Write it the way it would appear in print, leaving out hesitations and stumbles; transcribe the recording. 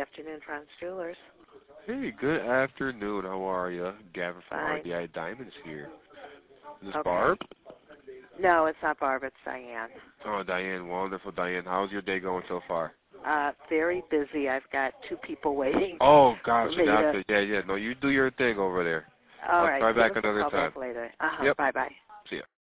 afternoon, Franz Jewelers. Hey, good afternoon. How are you? Gavin from Fine. RDI Diamonds here. Is this Okay. Barb? No, it's not Barb. It's Diane. Oh, Diane. Wonderful, Diane. How's your day going so far? Very busy. I've got 2 people waiting. Oh, gosh. for me Yeah. No, you do your thing over there. All I'll right. try back Give us a another call time. back later. Yep. Bye-bye. See ya.